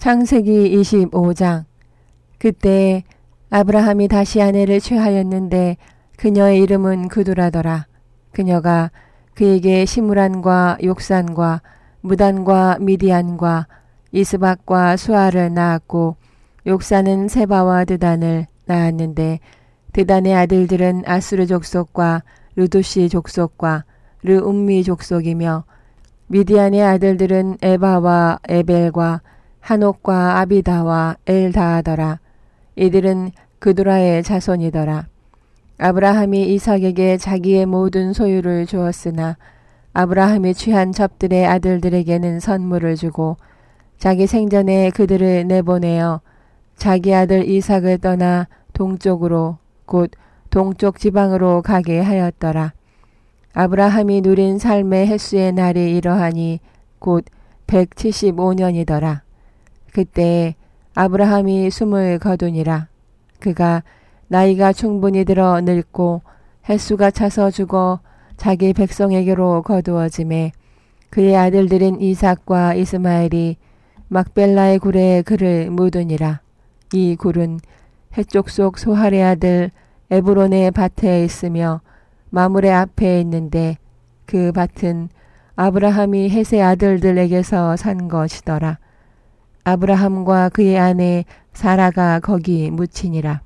창세기 25장. 그때 아브라함이 다시 아내를 취하였는데 그녀의 이름은 그두라더라. 그녀가 그에게 시므란과 욕산과 무단과 미디안과 이스박과 수아를 낳았고 욕산은 세바와 드단을 낳았는데 드단의 아들들은 아수르 족속과 르두시 족속과 르움미 족속이며 미디안의 아들들은 에바와 에벨과 한옥과 아비다와 엘다하더라. 이들은 그두라의 자손이더라. 아브라함이 이삭에게 자기의 모든 소유를 주었으나 아브라함이 취한 첩들의 아들들에게는 선물을 주고 자기 생전에 그들을 내보내어 자기 아들 이삭을 떠나 동쪽으로 곧 동쪽 지방으로 가게 하였더라. 아브라함이 누린 삶의 횟수의 날이 이러하니 곧 175년이더라. 그때 아브라함이 숨을 거두니라. 그가 나이가 충분히 들어 늙고 횟수가 차서 죽어 자기 백성에게로 거두어지매 그의 아들들인 이삭과 이스마엘이 막벨라의 굴에 그를 묻으니라. 이 굴은 해쪽 속 소할의 아들 에브론의 밭에 있으며 마물의 앞에 있는데 그 밭은 아브라함이 헷의 아들들에게서 산 것이더라. 아브라함과 그의 아내 사라가 거기 묻히니라.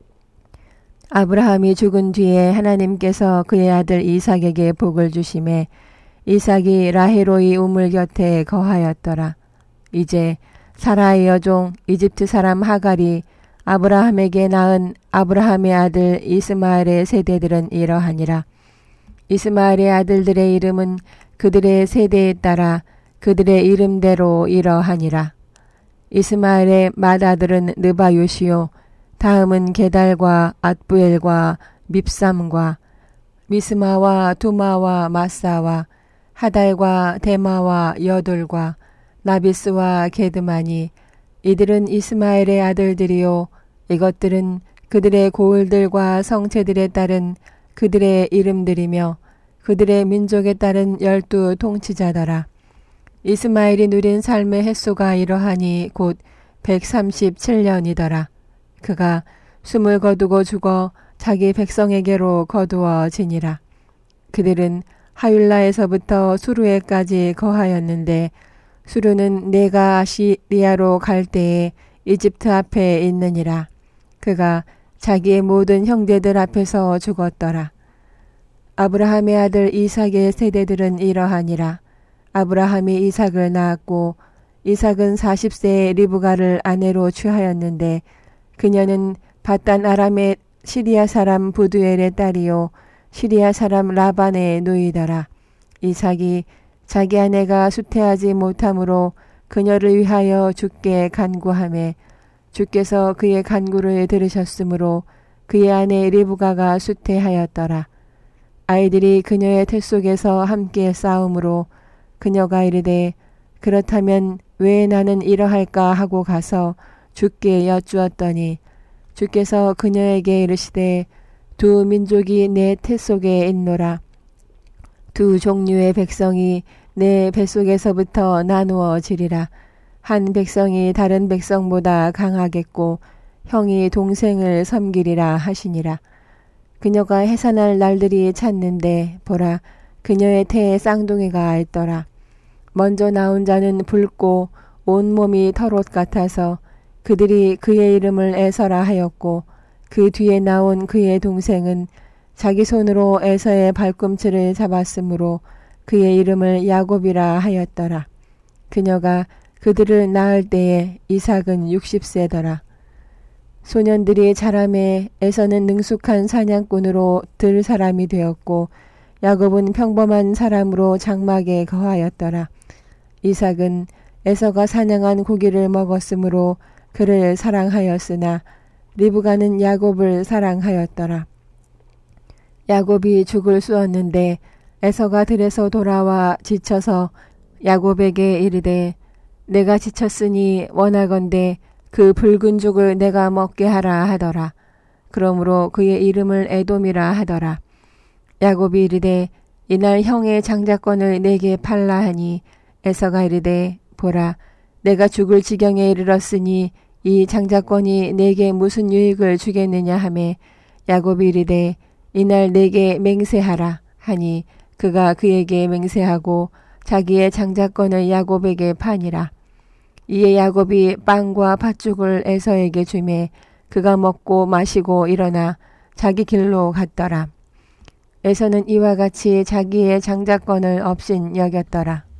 아브라함이 죽은 뒤에 하나님께서 그의 아들 이삭에게 복을 주심에 이삭이 라헬로의 우물 곁에 거하였더라. 이제 사라의 여종 이집트 사람 하갈이 아브라함에게 낳은 아브라함의 아들 이스마엘의 세대들은 이러하니라. 이스마엘의 아들들의 이름은 그들의 세대에 따라 그들의 이름대로 이러하니라. 이스마엘의 맏아들은 느바요시요 다음은 게달과 앗부엘과 밉삼과 미스마와 두마와 마사와 하달과 데마와 여돌과 나비스와 게드마니 이들은 이스마엘의 아들들이요 이것들은 그들의 고을들과 성체들에 따른 그들의 이름들이며 그들의 민족에 따른 12 통치자더라. 이스마엘이 누린 삶의 횟수가 이러하니 곧 137년이더라. 그가 숨을 거두고 죽어 자기 백성에게로 거두어지니라. 그들은 하윌라에서부터 수루에까지 거하였는데 수루는 내가 시리아로 갈 때에 이집트 앞에 있느니라. 그가 자기의 모든 형제들 앞에서 죽었더라. 아브라함의 아들 이삭의 세대들은 이러하니라. 아브라함이 이삭을 낳았고 이삭은 40세에 리브가를 아내로 취하였는데 그녀는 바단 아람의 시리아 사람 부두엘의 딸이요 시리아 사람 라반의 누이더라. 이삭이 자기 아내가 수태하지 못함으로 그녀를 위하여 주께 간구하매 주께서 그의 간구를 들으셨으므로 그의 아내 리브가가 수태하였더라. 아이들이 그녀의 태 속에서 함께 싸움으로 그녀가 이르되 그렇다면 왜 나는 이러할까 하고 가서 주께 여쭈었더니 주께서 그녀에게 이르시되 두 민족이 내 태 속에 있노라. 두 종류의 백성이 내 뱃속에서부터 나누어지리라. 한 백성이 다른 백성보다 강하겠고 형이 동생을 섬기리라 하시니라. 그녀가 해산할 날들이 찼는데 보라 그녀의 태에 쌍둥이가 있더라. 먼저 나온 자는 붉고 온몸이 털옷 같아서 그들이 그의 이름을 에서라 하였고 그 뒤에 나온 그의 동생은 자기 손으로 에서의 발꿈치를 잡았으므로 그의 이름을 야곱이라 하였더라. 그녀가 그들을 낳을 때에 이삭은 60세더라. 소년들이 자라매 에서는 능숙한 사냥꾼으로 들 사람이 되었고 야곱은 평범한 사람으로 장막에 거하였더라. 이삭은 에서가 사냥한 고기를 먹었으므로 그를 사랑하였으나 리브가는 야곱을 사랑하였더라. 야곱이 죽을 쑤었는데 에서가 들에서 돌아와 지쳐서 야곱에게 이르되 내가 지쳤으니 원하건대 그 붉은 죽을 내가 먹게 하라 하더라. 그러므로 그의 이름을 에돔이라 하더라. 야곱이 이르되 이날 형의 장자권을 내게 팔라 하니 에서가 이르되 보라 내가 죽을 지경에 이르렀으니 이 장자권이 내게 무슨 유익을 주겠느냐 하매 야곱이 이르되 이날 내게 맹세하라 하니 그가 그에게 맹세하고 자기의 장자권을 야곱에게 파니라. 이에 야곱이 빵과 팥죽을 에서에게 주매 그가 먹고 마시고 일어나 자기 길로 갔더라. 에서는 이와 같이 자기의 장자권을 없인 여겼더라.